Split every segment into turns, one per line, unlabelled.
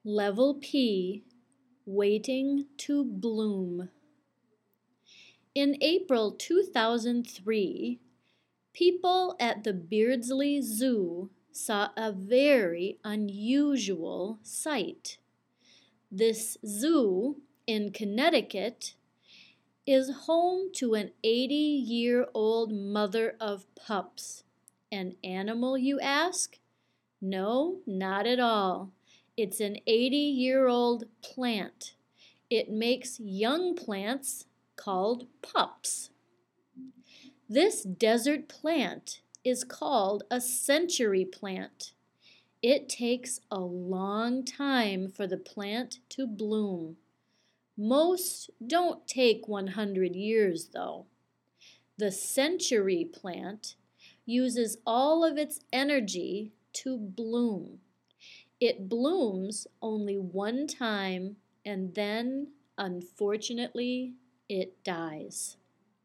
Level P, Waiting to Bloom. In April 2003, people at the Beardsley Zoo saw a very unusual sight. This zoo in Connecticut is home to an 80-year-old mother of pups. An animal, you ask? No, not at all. It's an 80-year-old plant. It makes young plants called pups. This desert plant is called a century plant. It takes a long time for the plant to bloom. Most don't take 100 years, though. The century plant uses all of its energy to bloom. It blooms only one time and then, unfortunately, it dies.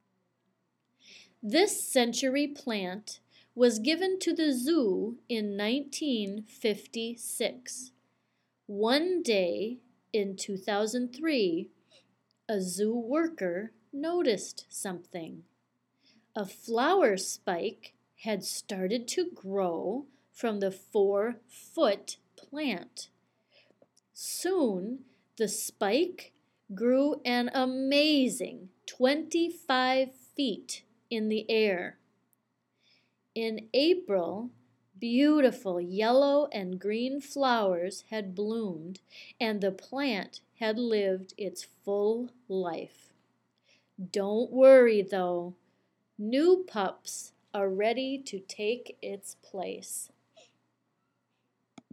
This century plant was given to the zoo in 1956. One day in 2003, a zoo worker noticed something. A flower spike had started to grow from the 4-foot plant. Soon, the spike grew an amazing 25 feet in the air. In April, beautiful yellow and green flowers had bloomed, and the plant had lived its full life. Don't worry, though. New pups are ready to take its place.